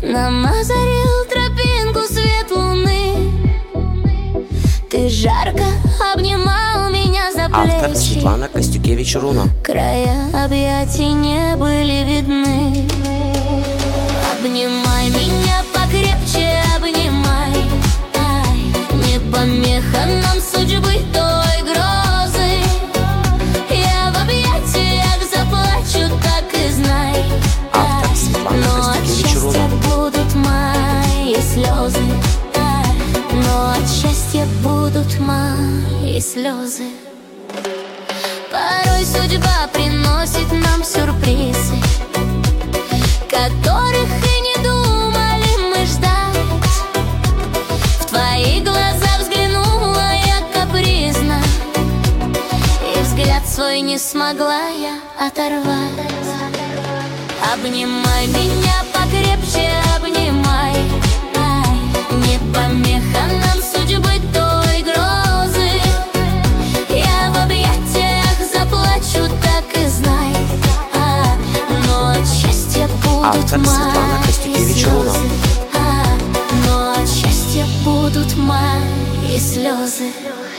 Нам озарил тропинку свет луны. Ты жарко обнимал меня за плечи. Автор Светлана Костюкевич-Руно. Края объятий не были видны. Обнимай меня покрепче, обнимай. Ай, не помеха нам судьбы той грозы. Я в объятиях заплачу, так и знай. Автор Светлана Но от счастья будут мои слезы. Но от счастья будут мои слезы. Порой судьба приносит нам сюрпризы, которых и не думали мы ждать. В твои глаза взглянула я капризно, и взгляд свой не смогла я оторвать. Обнимай меня покрепче, обнимай. Ай, не помеха нам судьбы той грозы. Я в объятиях заплачу, так и знай. Но от счастья будут мои слезы. Но от счастья будут мои слезы.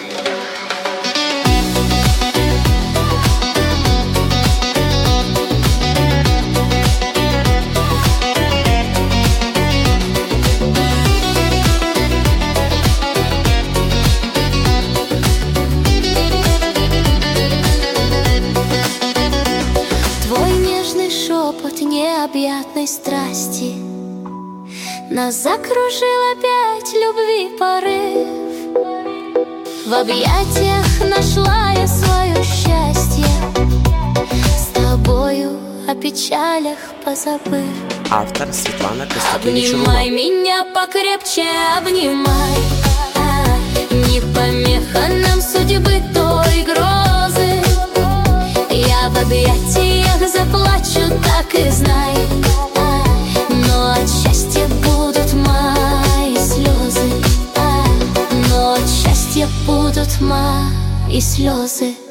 Шепот необъятной страсти нас закружил опять любви порыв. В объятиях нашла я свое счастье, с тобою о печалях позабыв. Автор Светлана Костюкевич-Руно. Обнимай меня покрепче, обнимай. Не помеха нам судьбы той грозы. Я в объятиях заплачу, так и знай. Но от счастья будут мои слезы. Но от счастья будут мои слезы.